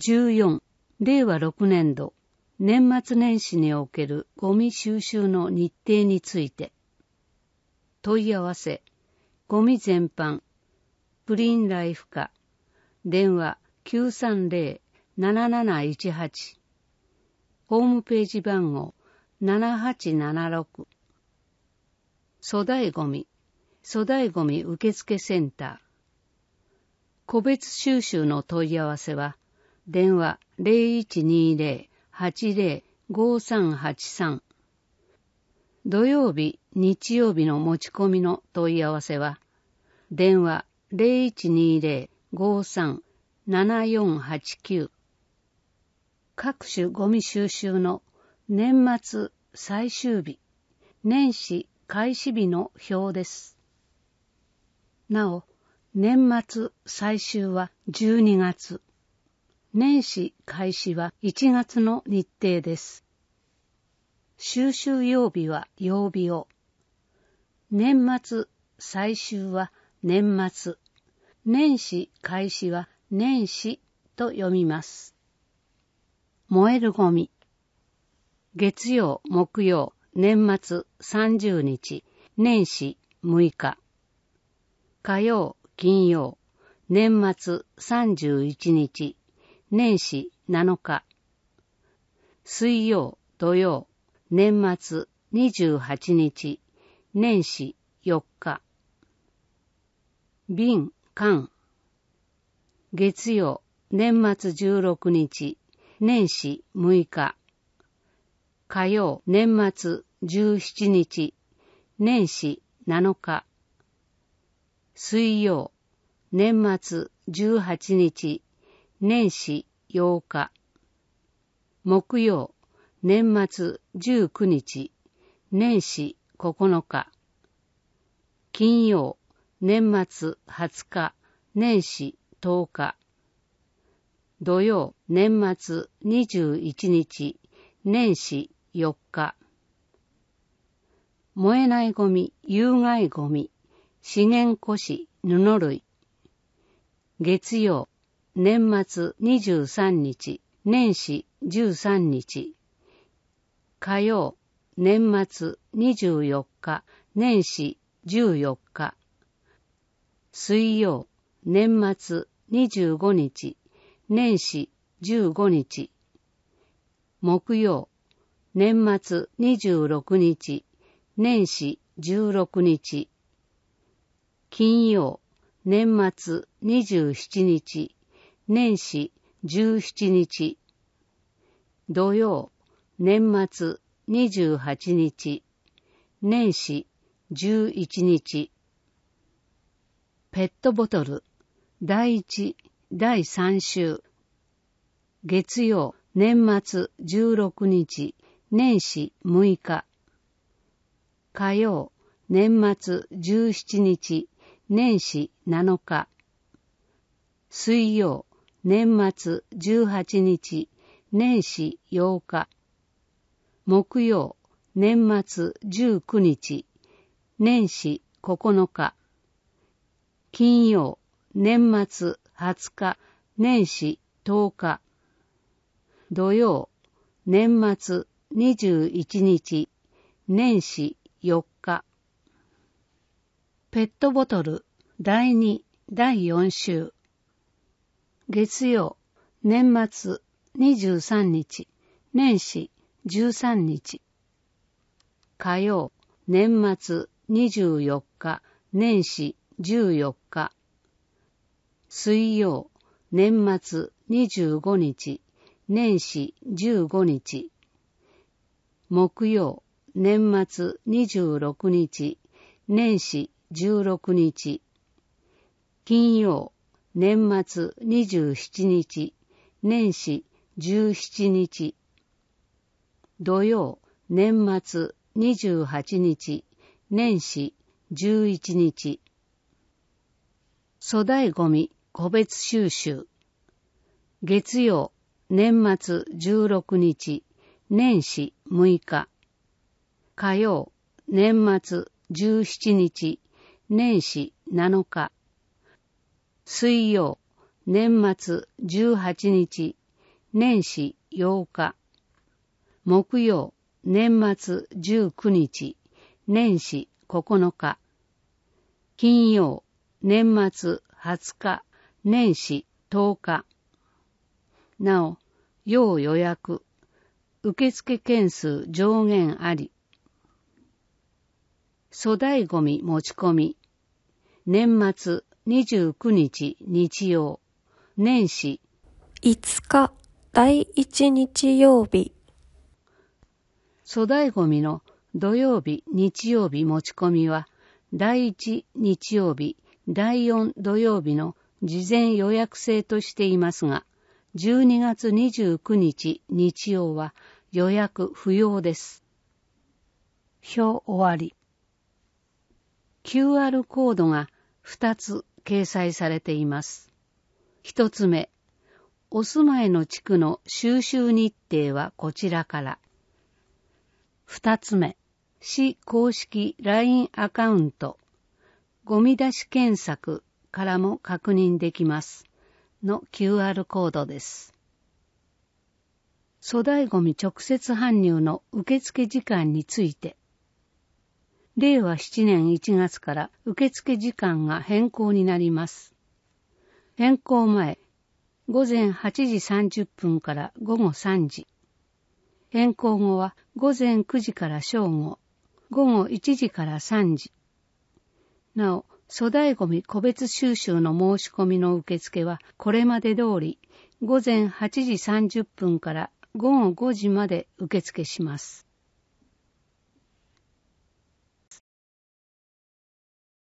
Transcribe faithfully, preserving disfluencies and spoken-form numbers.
じゅうよん、れいわろくねんど、年末年始におけるゴミ収集の日程について。問い合わせ、ゴミ全般、クリーンライフ課、電話 きゅうさんぜろ なななないちはち、ホームページ番号ななはちななろく、粗大ゴミ、粗大ゴミ受付センター。個別収集の問い合わせは、電話 ゼロいちにゼロ はちゼロ ごさんはちさん。土曜日、日曜日の持ち込みの問い合わせは、電話 ゼロいちにゼロ ごさん ななよんはちきゅう。各種ゴミ収集の年末最終日、年始開始日の表です。なお、年末最終はじゅうにがつ、年始開始はいちがつの日程です。収集曜日は曜日を、年末最終は年末、年始開始は年始と読みます。燃えるゴミ。月曜、木曜、年末さんじゅうにち、年始むいか。火曜、金曜、年末さんじゅういちにち、年始なのか。水曜、土曜、年末にじゅうはちにち、年始よっか。瓶、缶。月曜、年末じゅうろくにち、年始むいか。火曜、年末じゅうしちにち、年始なのか。水曜、年末じゅうはちにち、年始ようか。木曜、年末じゅうくにち、年始ここのか。金曜、年末はつか、年始とおか。土曜、年末にじゅういちにち、年始よっか。燃えないゴミ、有害ゴミ、資源古紙、布類。月曜、年末にじゅうさんにち、年始じゅうさんにち。火曜、年末にじゅうよっか、年始じゅうよっか。水曜、年末にじゅうごにち、年始じゅうごにち。木曜、年末にじゅうろくにち、年始じゅうろくにち。金曜、年末にじゅうしちにち、年始じゅうしちにち。土曜、年末にじゅうはちにち、年始じゅういちにち。ペットボトル、だいいち、だいさん週。月曜、年末じゅうろくにち、年始むいか。火曜、年末じゅうしちにち、年始なのか。水曜、年末じゅうはちにち、年始ようか。木曜、年末じゅうくにち、年始ここのか。金曜、年末はつか、年始とおか。土曜、年末にじゅういちにち、年始よっか。ペットボトルだいに、だいよん週。月曜、年末にじゅうさんにち、年始じゅうさんにち。火曜、年末にじゅうよっか、年始じゅうよっか。水曜、年末にじゅうごにち、年始じゅうごにち。木曜、年末にじゅうろくにち、年始じゅうろくにち。金曜、年末にじゅうしちにち、年始じゅうしちにち。土曜、年末にじゅうはちにち、年始じゅういちにち。粗大ゴミ個別収集。月曜、年末じゅうろくにち、年始むいか。火曜、年末じゅうしちにち、年始なのか。水曜、年末じゅうはちにち、 年始ようか。木曜、年末じゅうくにち、年始ここのか。金曜、年末はつか、年始とおか。なお、要予約、受付件数上限あり。粗大ごみ持ち込み、年末にじゅうくにち日曜、年始いつか第一日曜日。 粗大ごみの土曜日、日曜日持ち込みは、第一日曜日、第四土曜日の事前予約制としていますが、じゅうにがつにじゅうくにち日曜は予約不要です。表終わり。キューアール コードがふたつ掲載されています。ひとつめ、お住まいの地区の収集日程はこちらから。ふたつめ、市公式 ライン アカウント、ゴミ出し検索からも確認できますの キューアール コードです。粗大ごみ直接搬入の受付時間について、れいわなねんいちがつから受付時間が変更になります。変更前、ごぜんはちじさんじゅっぷんからごごさんじ。変更後はごぜんくじから正午、ごごいちじからさんじ。なお、粗大ごみ個別収集の申し込みの受付はこれまで通りごぜんはちじさんじゅっぷんからごごごじまで受付します。